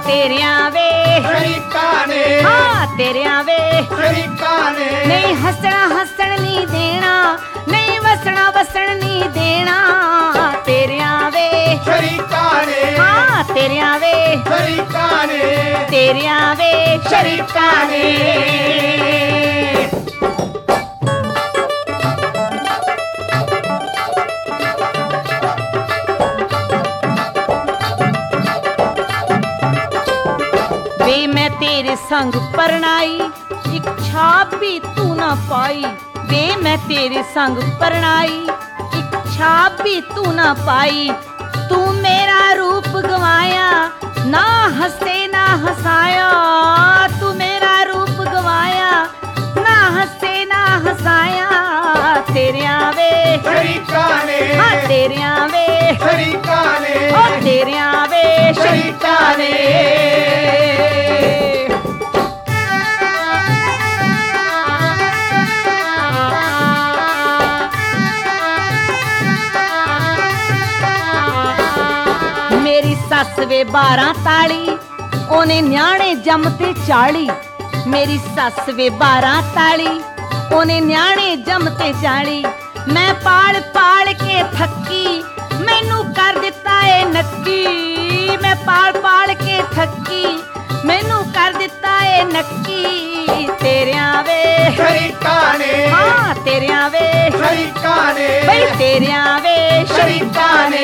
तेरियां वे शरीकां ने हाँ तेरियां वे शरीकां ने नहीं हसना हसन नहीं देना नहीं वसना वसन नहीं देना तेरियां वे शरीकां ने हाँ तेरियां वे शरीकां ने तेरियां वे शरीकां ने वे मैं तेरे संग परनाई इच्छा भी तू ना पाई वे मैं तेरे संग परनाई इच्छा भी तू ना पाई तू मेरा रूप गवाया ना हंसे ना हंसाया तू मेरा रूप गवाया ना हंसे ना हंसाया तेरियां वे शरीकां ने हाँ तेरियां वे शरीकां ने ओ तेरियां वे शरीकां ने मेरी सस वे 12 ताली ओने न्याणे जमते 40 मेरी सस वे 12 ताली ओने न्याणे जमते 40 मैं पाल पाल के थकी मैनू कर दिता ए नक्की मैं पाल पाल के थकी मैनू कर दिता ए नक्की तेरियां वे शरीकां ने हाँ तेरियां वे शरीकां ने बई तेरियां वे शरीकां ने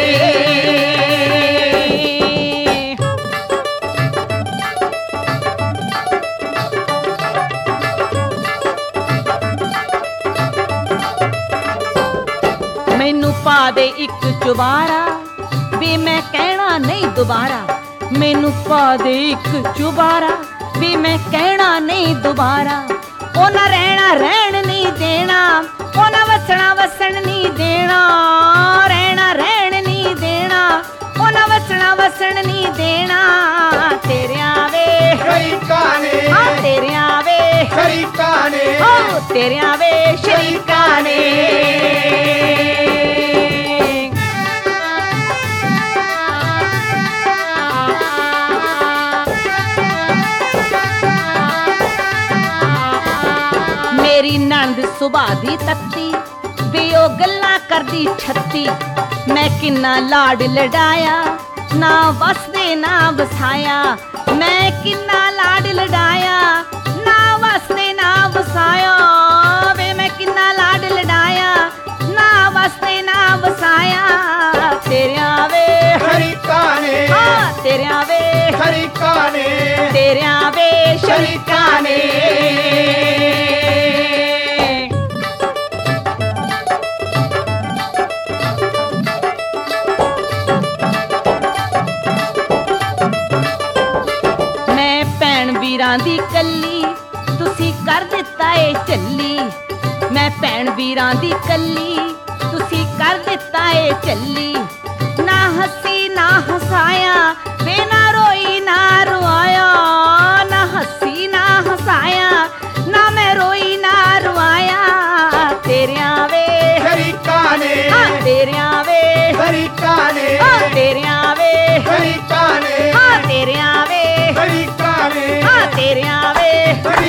मैनू पा दे एक चुबारा वे मैं कहना नहीं दोबारा मैनू पा दे एक चुबारा वे मैं कहना नहीं दोबारा ओ ना रहना रहन नहीं देना ओ ना वसना वसन नहीं देना रहना रहन नहीं देना ओ ना वसना वसन नहीं देना तेरियां वे शरीकां ने हाँ तेरियां वे शरीकां ने ओ तेरियां वे शरीकां ने मेरी नंद सुभा दी तत्ती वे ओ गल्लां करदी 36 मैं किन्ना लाड लडाया ना वसदे ना वसाया मैं किन्ना लाड लडाया ना वसदे ना वसाया वे मैं किन्ना लाड लडाया ना वसदे ना वसाया तेरियां वे शरीकां ने हाँ तेरियां वे शरीकां ने तेरियां वे शरीकां ने ਵੀਰਾਂ ਦੀ ਕੱਲੀ ਤੁਸੀਂ ਕਰ ਦਿੱਤਾ ਏ ਚੱਲੀ ਮੈਂ ਭੈਣ ਵੀਰਾਂ ਦੀ ਕੱਲੀ ਤੁਸੀਂ ਕਰ ਦਿੱਤਾ ਏ ਚੱਲੀ ਨਾ ਹੱਸੀ ਨਾ ਹਸਾਇਆ ਵੇ ਨਾ ਰੋਈ ਨਾ ਰਵਾਇਆ ਨਾ ਹੱਸੀ ਨਾ ਹਸਾਇਆ ਨਾ ਮੈਂ ਰੋਈ ਨਾ ਰਵਾਇਆ ਤੇਰਿਆਂ ਵੇ शरीकां ने ਹਾਂ ਤੇਰਿਆਂ ਵੇ शरीकां ने ਹਾਂ ਤੇਰਿਆਂ ਵੇ शरीकां ने ਹਾਂ ਤੇਰਿਆਂ ਵੇ शरीकां ने ਹਾਂ ਤੇਰਿਆਂ ਵੇ